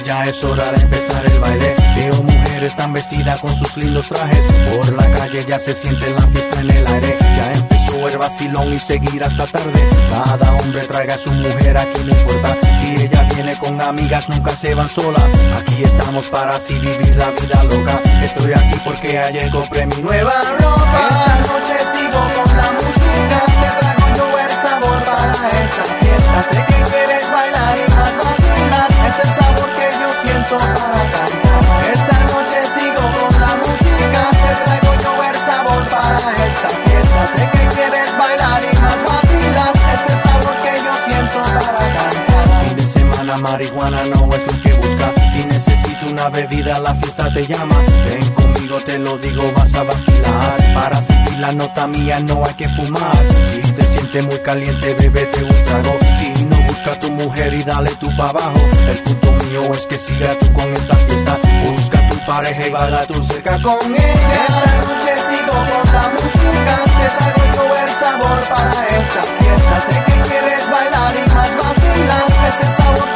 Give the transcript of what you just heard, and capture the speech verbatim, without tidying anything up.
ya es hora de empezar el baile. Veo mujeres tan vestidas con sus lindos trajes. Por la calle ya se siente la fiesta en el aire. Ya empezó el vacilón y seguir hasta tarde. Cada hombre traiga a su mujer, aquí no importa. Si ella viene con amigas, nunca se van sola. Aquí estamos para así vivir la vida loca. Estoy aquí porque ayer compré mi nueva ropa. Esta noche sigo con la música. Te traigo yo el sabor para esta fiesta. Sé que quieres bailar y más vacilar. Es el sabor que yo siento para cantar. Esta noche sigo con la música. Te traigo yo el sabor para esta fiesta. Sé que quieres bailar y más vacilar. Es el sabor que yo siento para cantar. Fin de semana, marihuana no es lo que busca. Si necesito una bebida, la fiesta te llama. Ven conmigo, te lo digo, vas a vacilar. Para sentir la nota mía no hay que fumar. Si te sientes muy caliente, bébete un trago. Si no, busca a tu mujer y dale tú pa' abajo. El punto mío es que siga tú con esta fiesta. Busca a tu pareja y baila tú cerca con ella. Esta noche sigo con la música. Te traigo yo el sabor para esta fiesta. Sé que quieres bailar y más vacilar. Es el sabor